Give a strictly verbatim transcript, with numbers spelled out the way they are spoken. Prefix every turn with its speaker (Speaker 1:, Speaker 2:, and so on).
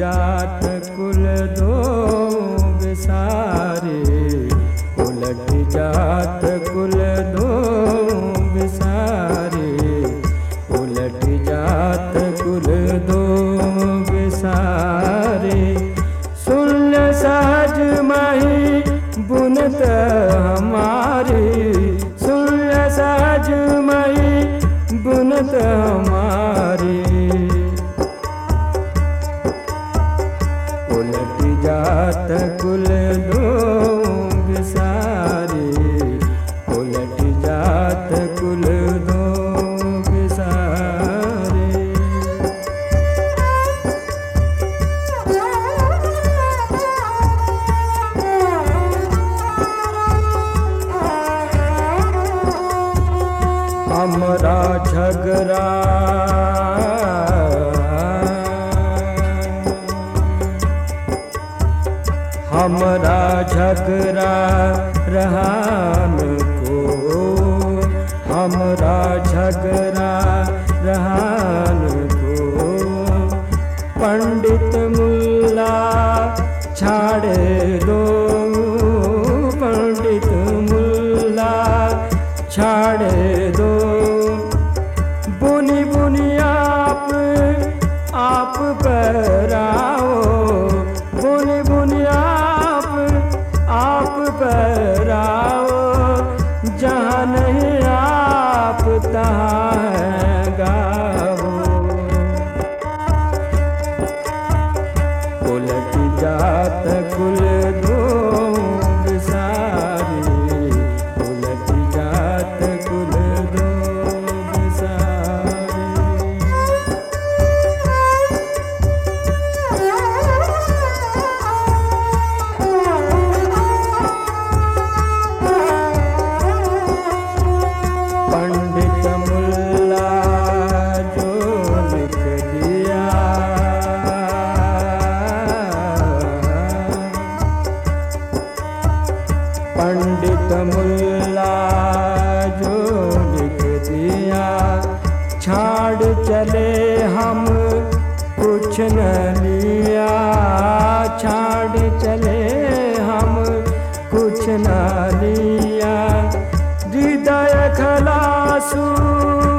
Speaker 1: जात कुल दो बिसारे, उलट जात कुल दो बिसारे, उलट जात कुल दो बिसारे। सुन सहज मही बुनत हमारी, सुन सहज मही बुनत हमारी। उलट जात कुल दो बिसारे, उलट जात कुल दो बिसारे। हमरा झगड़ा हमरा झगड़ा रहान को, हमरा झगड़ा रहान को। पंडित मुल्ला छाड़े दो, पंडित मुल्ला छाड़े दो। बुनी बुनी आप आप पर आओ, बुनी बुनी आप आप पर आओ। जहाँ नहीं आप तहाँ है गाओ। उलट जात कुल दो बिसारे, उलट जात कुल दो बिसारे। पंडित मुल्ला जो लिख दिया, पंडित मुल्ला जो लिख दिया। छाड़ चले हम कुछ न लिया, छाड़ चले हम कुछ न लिया। हृदय खलासू